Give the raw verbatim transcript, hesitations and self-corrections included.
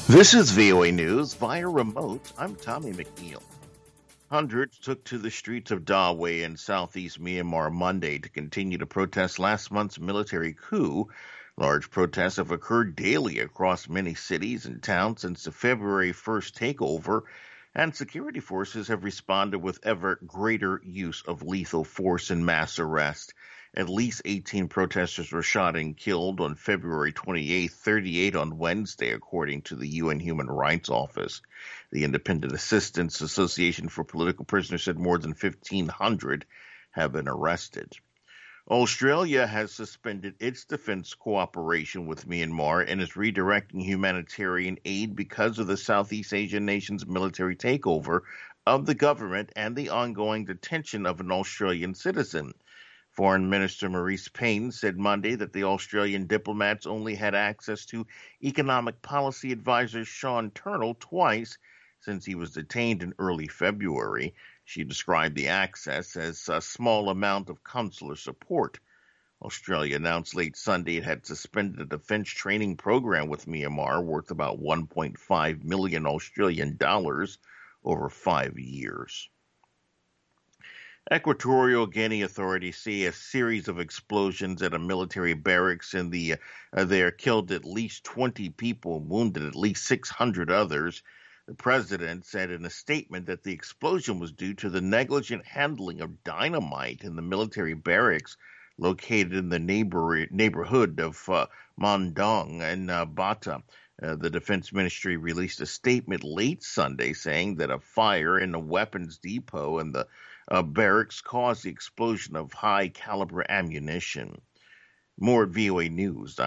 This is V O A News via remote. I'm Tommy McNeil. Hundreds took to the streets of Dawe in southeast Myanmar Monday to continue to protest last month's military coup. Large protests have occurred daily across many cities and towns since the February first takeover, and security forces have responded with ever greater use of lethal force and mass arrest. At least eighteen protesters were shot and killed on February twenty-eighth, thirty-eight on Wednesday, according to the U N Human Rights Office. The Independent Assistance Association for Political Prisoners said more than fifteen hundred have been arrested. Australia has suspended its defense cooperation with Myanmar and is redirecting humanitarian aid because of the Southeast Asian nation's military takeover of the government and the ongoing detention of an Australian citizen. Foreign Minister Maurice Payne said Monday that the Australian diplomats only had access to economic policy advisor Sean Turnell twice since he was detained in early February. She described the access as a small amount of consular support. Australia announced late Sunday it had suspended a defense training program with Myanmar worth about one point five million Australian dollars over five years. Equatorial Guinea authorities say a series of explosions at a military barracks in the uh, there killed at least twenty people, wounded at least six hundred others. The president said in a statement that the explosion was due to the negligent handling of dynamite in the military barracks located in the neighbor, neighborhood of uh, Mondong and uh, Bata. Uh, the Defense Ministry released a statement late Sunday saying that a fire in a weapons depot in the uh, barracks caused the explosion of high-caliber ammunition. More at V O A News.